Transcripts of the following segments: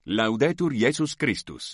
Laudetur Jesus Christus.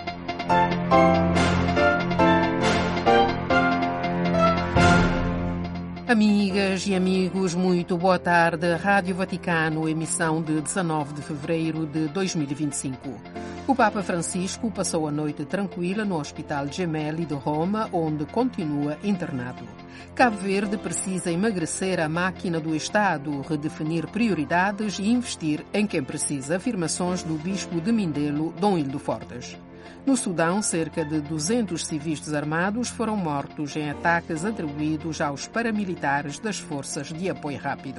Amigas e amigos, muito boa tarde. Rádio Vaticano, emissão de 19 de fevereiro de 2025. O Papa Francisco passou a noite tranquila no Hospital Gemelli de Roma, onde continua internado. Cabo Verde precisa emagrecer a máquina do Estado, redefinir prioridades e investir em quem precisa, afirmações do bispo de Mindelo, Dom Hildo Fortes. No Sudão, cerca de 200 civis desarmados foram mortos em ataques atribuídos aos paramilitares das Forças de Apoio Rápido.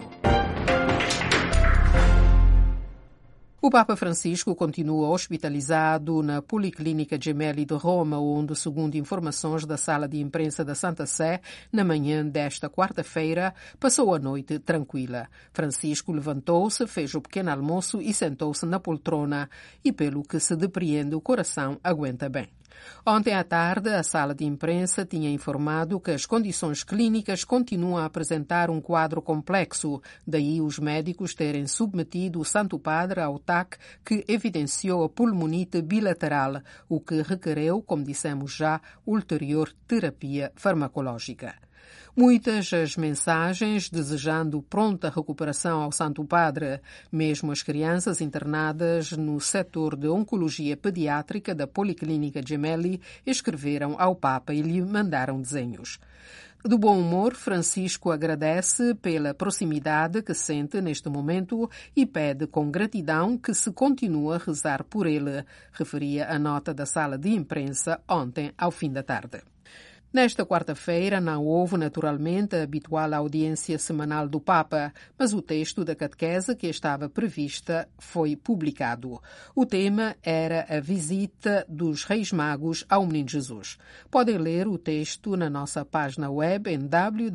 O Papa Francisco continua hospitalizado na Policlínica Gemelli de Roma, onde, segundo informações da sala de imprensa da Santa Sé, na manhã desta quarta-feira, passou a noite tranquila. Francisco levantou-se, fez o pequeno almoço e sentou-se na poltrona e, pelo que se depreende, o coração aguenta bem. Ontem à tarde, a sala de imprensa tinha informado que as condições clínicas continuam a apresentar um quadro complexo, daí os médicos terem submetido o Santo Padre ao TAC, que evidenciou a pulmonite bilateral, o que requereu, como dissemos já, ulterior terapia farmacológica. Muitas as mensagens desejando pronta recuperação ao Santo Padre. Mesmo as crianças internadas no setor de Oncologia Pediátrica da Policlínica Gemelli escreveram ao Papa e lhe mandaram desenhos. Do bom humor, Francisco agradece pela proximidade que sente neste momento e pede com gratidão que se continue a rezar por ele, referia a nota da sala de imprensa ontem ao fim da tarde. Nesta quarta-feira não houve naturalmente a habitual audiência semanal do Papa, mas o texto da catequese que estava prevista foi publicado. O tema era a visita dos Reis Magos ao Menino Jesus. Podem ler o texto na nossa página web em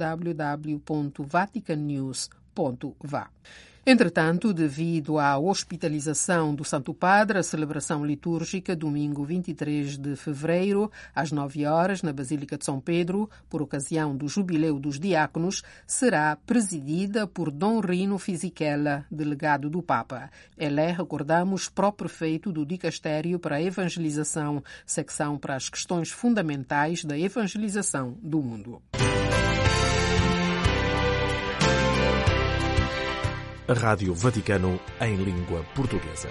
www.vaticannews.va. Entretanto, devido à hospitalização do Santo Padre, a celebração litúrgica domingo 23 de fevereiro, às 9 horas, na Basílica de São Pedro, por ocasião do Jubileu dos Diáconos, será presidida por Dom Rino Fisichella, delegado do Papa. Ele é, recordamos, pró-prefeito do Dicastério para a Evangelização, secção para as questões fundamentais da evangelização do mundo. A Rádio Vaticano em língua portuguesa.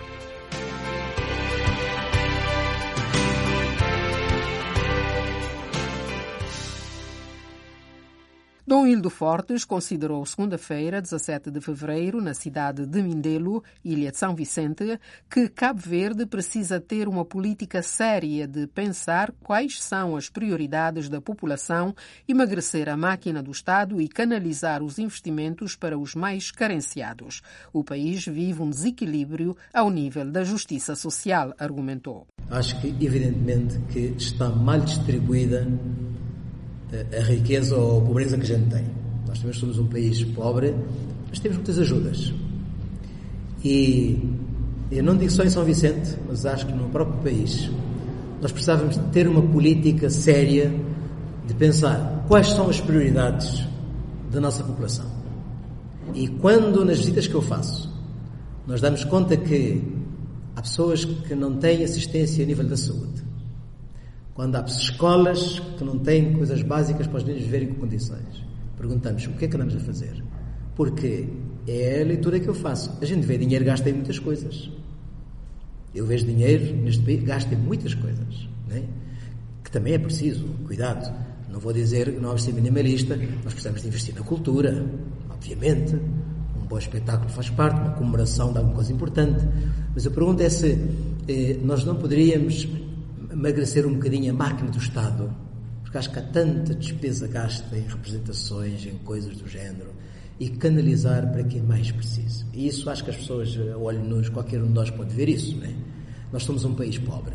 Dom Hildo Fortes considerou segunda-feira, 17 de fevereiro, na cidade de Mindelo, Ilha de São Vicente, que Cabo Verde precisa ter uma política séria de pensar quais são as prioridades da população, emagrecer a máquina do Estado e canalizar os investimentos para os mais carenciados. O país vive um desequilíbrio ao nível da justiça social, argumentou. Acho que, evidentemente, que está mal distribuída a riqueza ou a pobreza que a gente tem. Nós também somos um país pobre, mas temos muitas ajudas. E eu não digo só em São Vicente, mas acho que no próprio país nós precisávamos de ter uma política séria de pensar quais são as prioridades da nossa população. E quando, nas visitas que eu faço, nós damos conta que há pessoas que não têm assistência a nível da saúde, quando há escolas que não têm coisas básicas para os meninos viverem com condições, perguntamos o que é que andamos a fazer? Porque é a leitura que eu faço. A gente vê dinheiro, gasta em muitas coisas. Eu vejo dinheiro neste país, gasta em muitas coisas, né? Que também é preciso, cuidado. Não vou dizer que não vamos ser minimalista, nós precisamos de investir na cultura, obviamente. Um bom espetáculo faz parte, uma comemoração de alguma coisa importante. Mas a pergunta é se nós não poderíamos emagrecer um bocadinho a máquina do Estado, porque acho que há tanta despesa gasta em representações, em coisas do género, e canalizar para quem mais precisa. E isso acho que as pessoas, olhem-nos, qualquer um de nós pode ver isso, não é? Nós somos um país pobre,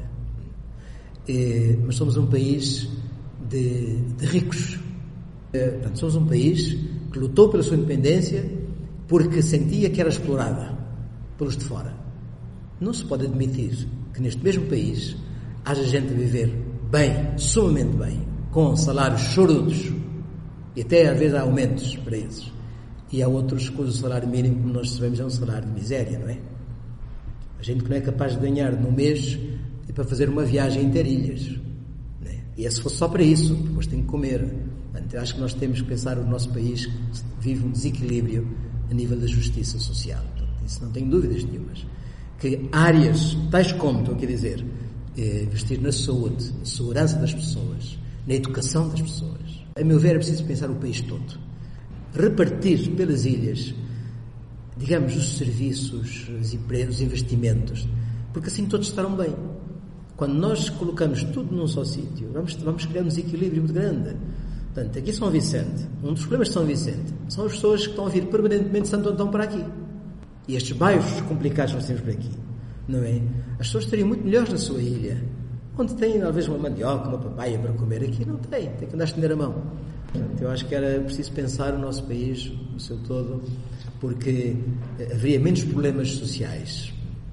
mas somos um país de ricos. Portanto, somos um país que lutou pela sua independência porque sentia que era explorada pelos de fora. Não se pode admitir que neste mesmo país haja gente a viver bem, sumamente bem, com salários chorudos, e até às vezes há aumentos para esses. E há outros cujo salário mínimo, como nós sabemos, é um salário de miséria, não é? gente que não é capaz de ganhar no mês para fazer uma viagem interilhas. Né? E se fosse só para isso, depois tem que comer. Portanto, eu acho que nós temos que pensar o nosso país vive um desequilíbrio a nível da justiça social. Portanto, isso não tenho dúvidas nenhumas. Que áreas, tais como, estou aqui a dizer, investir na saúde, na segurança das pessoas, na educação das pessoas. A meu ver, é preciso pensar o país todo. Repartir pelas ilhas, digamos, os serviços, os investimentos, porque assim todos estarão bem. Quando nós colocamos tudo num só sítio, vamos criar um desequilíbrio muito grande. Portanto, aqui São Vicente, um dos problemas de São Vicente, são as pessoas que estão a vir permanentemente de Santo Antão para aqui. E estes bairros complicados que nós temos por aqui, não é? As pessoas estariam muito melhores na sua ilha, onde tem, talvez, uma mandioca, uma papaya para comer. Aqui não tem que andar a estender a mão. Portanto, eu acho que era preciso pensar o nosso país, no seu todo, porque haveria menos problemas sociais.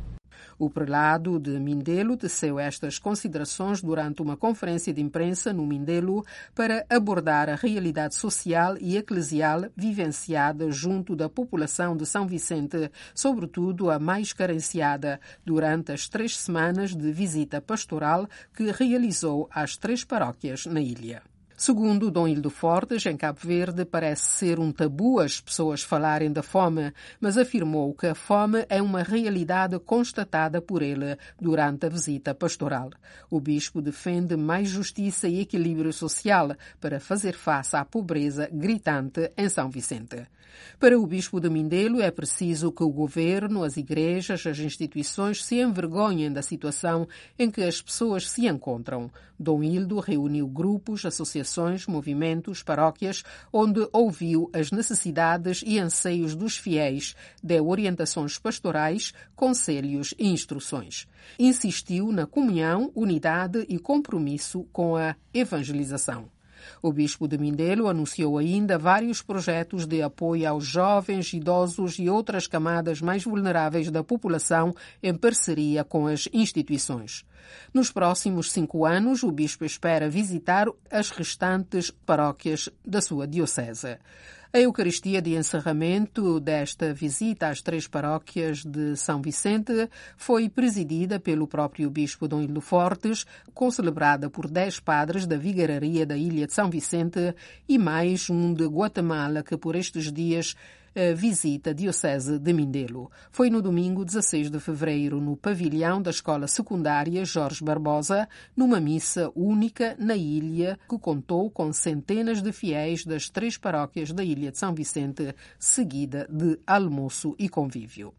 O prelado de Mindelo teceu estas considerações durante uma conferência de imprensa no Mindelo para abordar a realidade social e eclesial vivenciada junto da população de São Vicente, sobretudo a mais carenciada, durante as 3 semanas de visita pastoral que realizou às 3 paróquias na ilha. Segundo Dom Hildo Fortes, em Cabo Verde parece ser um tabu as pessoas falarem da fome, mas afirmou que a fome é uma realidade constatada por ele durante a visita pastoral. O bispo defende mais justiça e equilíbrio social para fazer face à pobreza gritante em São Vicente. Para o bispo de Mindelo, é preciso que o governo, as igrejas, as instituições se envergonhem da situação em que as pessoas se encontram. Dom Hildo reuniu grupos, associações, movimentos, paróquias, onde ouviu as necessidades e anseios dos fiéis, deu orientações pastorais, conselhos e instruções. Insistiu na comunhão, unidade e compromisso com a evangelização. O bispo de Mindelo anunciou ainda vários projetos de apoio aos jovens, idosos e outras camadas mais vulneráveis da população em parceria com as instituições. Nos próximos 5 anos, o bispo espera visitar as restantes paróquias da sua diocese. A Eucaristia de encerramento desta visita às 3 paróquias de São Vicente foi presidida pelo próprio bispo Dom Hildo Fortes, concelebrada por 10 padres da vigararia da ilha de São Vicente e mais um de Guatemala que por estes dias visita a Diocese de Mindelo. Foi no domingo 16 de fevereiro, no pavilhão da Escola Secundária Jorge Barbosa, numa missa única na ilha que contou com centenas de fiéis das 3 paróquias da ilha de São Vicente, seguida de almoço e convívio.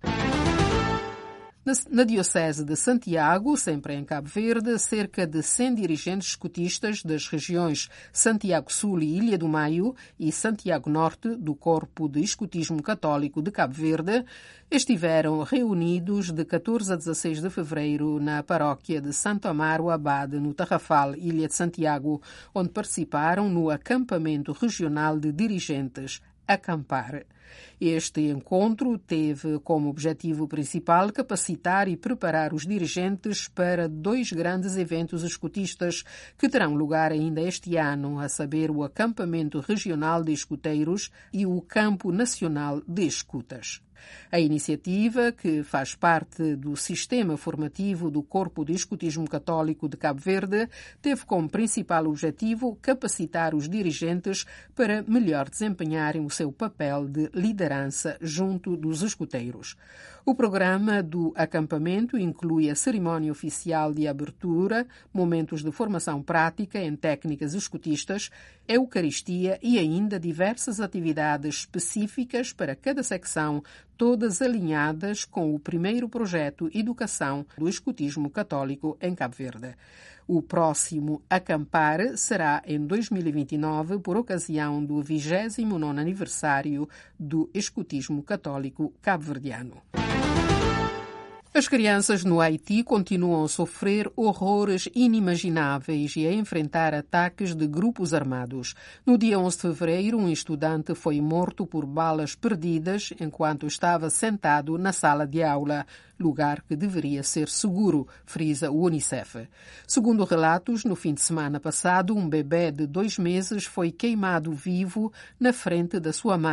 Na Diocese de Santiago, sempre em Cabo Verde, cerca de 100 dirigentes escotistas das regiões Santiago Sul e Ilha do Maio e Santiago Norte do Corpo de Escotismo Católico de Cabo Verde estiveram reunidos de 14 a 16 de fevereiro na paróquia de Santo Amaro Abade, no Tarrafal, Ilha de Santiago, onde participaram no acampamento regional de dirigentes Acampar. Este encontro teve como objetivo principal capacitar e preparar os dirigentes para 2 grandes eventos escotistas que terão lugar ainda este ano, a saber o Acampamento Regional de Escuteiros e o Campo Nacional de Escutas. A iniciativa, que faz parte do sistema formativo do Corpo de Escotismo Católico de Cabo Verde, teve como principal objetivo capacitar os dirigentes para melhor desempenharem o seu papel de liderança junto dos escuteiros. O programa do acampamento inclui a cerimónia oficial de abertura, momentos de formação prática em técnicas escotistas, Eucaristia e ainda diversas atividades específicas para cada secção, todas alinhadas com o primeiro projeto Educação do Escotismo Católico em Cabo Verde. O próximo Acampar será em 2029, por ocasião do 29º aniversário do Escotismo Católico cabo-verdiano. As crianças no Haiti continuam a sofrer horrores inimagináveis e a enfrentar ataques de grupos armados. No dia 11 de fevereiro, um estudante foi morto por balas perdidas enquanto estava sentado na sala de aula, lugar que deveria ser seguro, frisa o Unicef. Segundo relatos, no fim de semana passado, um bebê de 2 meses foi queimado vivo na frente da sua mãe.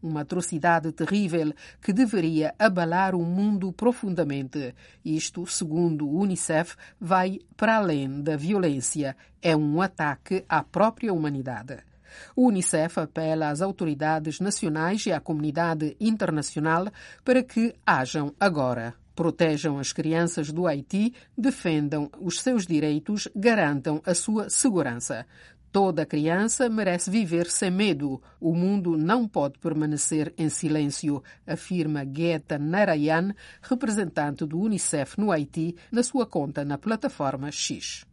uma atrocidade terrível que deveria abalar o mundo profundamente. Isto, segundo o Unicef, vai para além da violência. É um ataque à própria humanidade. O Unicef apela às autoridades nacionais e à comunidade internacional para que hajam agora. Protejam as crianças do Haiti, defendam os seus direitos, garantam a sua segurança. Toda criança merece viver sem medo. O mundo não pode permanecer em silêncio, afirma Guetta Narayan, representante do Unicef no Haiti, na sua conta na plataforma X.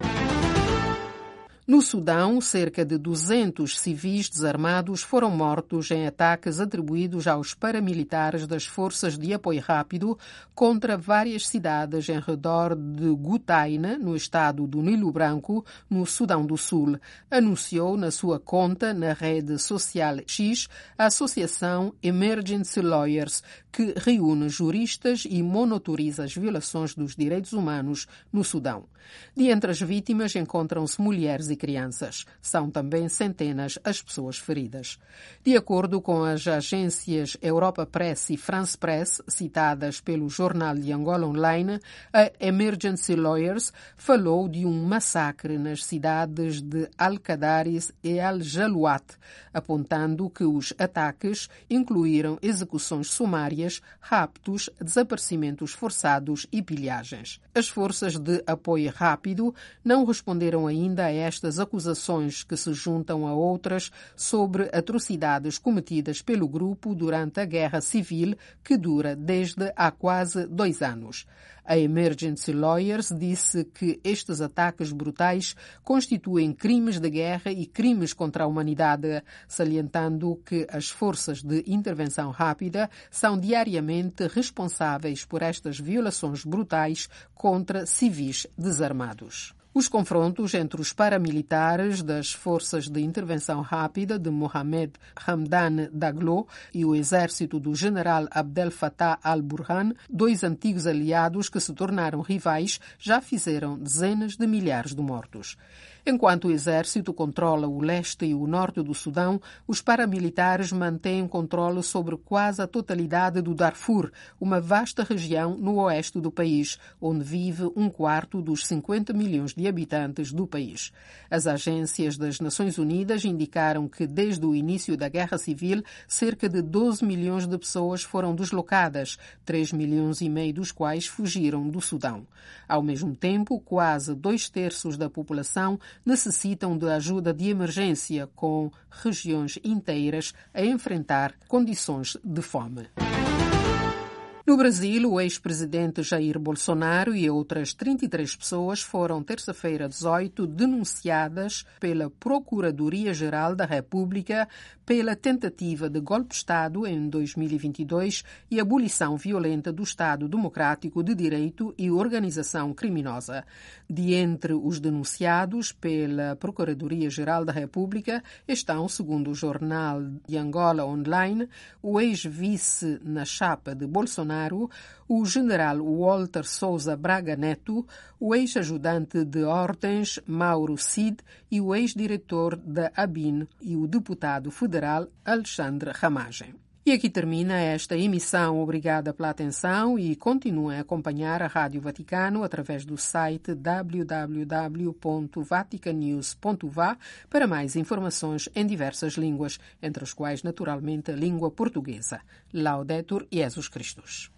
No Sudão, cerca de 200 civis desarmados foram mortos em ataques atribuídos aos paramilitares das Forças de Apoio Rápido contra várias cidades em redor de Gutaina, no estado do Nilo Branco, no Sudão do Sul, anunciou na sua conta na rede social X a Associação Emergency Lawyers, que reúne juristas e monitoriza as violações dos direitos humanos no Sudão. De entre as vítimas encontram-se mulheres e crianças. São também centenas as pessoas feridas. De acordo com as agências Europa Press e France Press, citadas pelo Jornal de Angola Online, a Emergency Lawyers falou de um massacre nas cidades de Al-Qadaris e Al-Jalouat, apontando que os ataques incluíram execuções sumárias, raptos, desaparecimentos forçados e pilhagens. As forças de apoio rápido não responderam ainda a estas acusações, que se juntam a outras sobre atrocidades cometidas pelo grupo durante a guerra civil que dura desde há quase 2 anos. A Emergency Lawyers disse que estes ataques brutais constituem crimes de guerra e crimes contra a humanidade, salientando que as forças de intervenção rápida são diariamente responsáveis por estas violações brutais contra civis desarmados. Os confrontos entre os paramilitares das Forças de Intervenção Rápida de Mohamed Hamdan Daglo e o exército do general Abdel Fattah al-Burhan, 2 antigos aliados que se tornaram rivais, já fizeram dezenas de milhares de mortos. Enquanto o exército controla o leste e o norte do Sudão, os paramilitares mantêm controle sobre quase a totalidade do Darfur, uma vasta região no oeste do país, onde vive 1/4 dos 50 milhões de habitantes do país. As agências das Nações Unidas indicaram que, desde o início da Guerra Civil, cerca de 12 milhões de pessoas foram deslocadas, 3,5 milhões dos quais fugiram do Sudão. Ao mesmo tempo, quase 2/3 da população necessitam de ajuda de emergência, com regiões inteiras a enfrentar condições de fome. No Brasil, o ex-presidente Jair Bolsonaro e outras 33 pessoas foram, terça-feira 18, denunciadas pela Procuradoria-Geral da República pela tentativa de golpe de Estado em 2022 e abolição violenta do Estado Democrático de Direito e organização criminosa. De entre os denunciados pela Procuradoria-Geral da República estão, segundo o Jornal de Angola Online, o ex-vice na chapa de Bolsonaro, o general Walter Souza Braga Neto, o ex-ajudante de ordens Mauro Cid e o ex-diretor da ABIN e o deputado federal Alexandre Ramagem. E aqui termina esta emissão. Obrigada pela atenção e continuem a acompanhar a Rádio Vaticano através do site www.vaticanews.va para mais informações em diversas línguas, entre as quais, naturalmente, a língua portuguesa. Laudetur Jesus Christus.